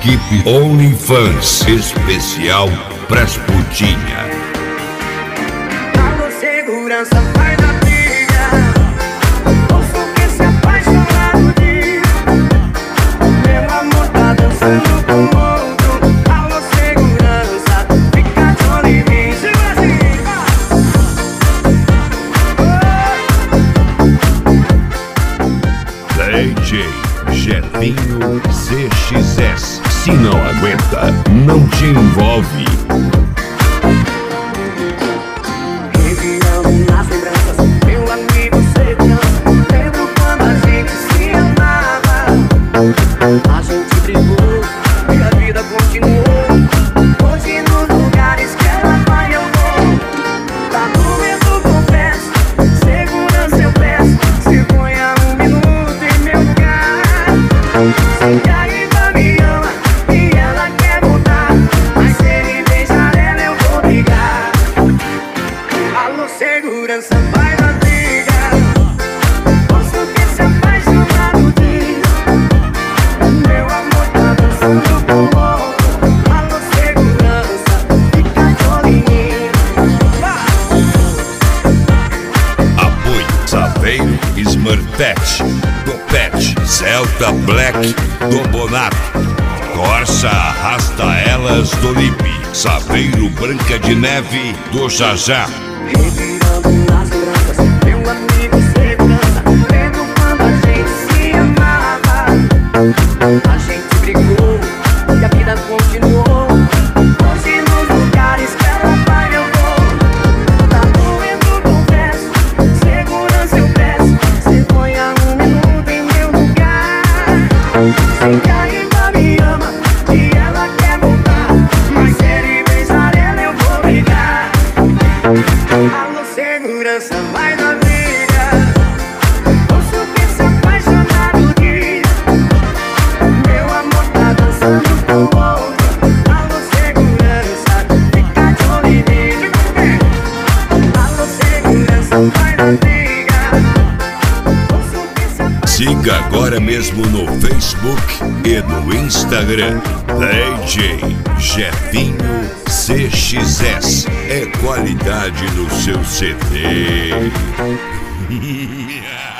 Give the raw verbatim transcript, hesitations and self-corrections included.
equipe OnlyFans especial pras putinha. Alô, segurança, vai da briga. Ouço que se apaixonaram diz. Meu amor tá dançando com outro. Alô, segurança, fica de olho em mim. D J Jefinho C X S. Se não aguenta, não te envolve. Revirando nas lembranças, meu amigo segurança. Lembro quando a gente se amava. A gente brigou e a vida continuou. Hoje nos lugares que ela vai eu vou. Tá doendo, confesso. Segurança eu peço. Se ponha um minuto em meu lugar. Sei que ainda me ama e ela quer voltar, mas se ele beijar ela eu vou brigar. Alô, segurança, vai na briga. Posso que se apaixonado diz. Meu amor tá dançando com outro. Alô, segurança, fica de olho em mim. Apoio Saveiro Smartpet, Topete, Celta Black, Tobonato, Corsa Arrasta Elas do Lipe, Saveiro Branca de Neve do Jajá. Revirando nas lembranças, meu amigo segurança. Lembro quando a gente se amava. A gente brigou e a vida continuou. Hoje nos lugares que ela vai eu vou. Tá doendo, confesso. Segurança eu peço. Se ponha um minuto em meu lugar. Sei que ainda me ama e ela quer voltar, mas se ele beijar ela eu vou brigar. Alô, segurança, vai na briga. Ouço que se apaixonado diz. Meu amor tá dançando com outro. Alô, segurança, fica de olho em mim. Alô, segurança, vai na briga. Ouço que se apaixonado. Siga agora mesmo no Facebook e no Instagram D J Jefinho C X S. É qualidade no seu C D.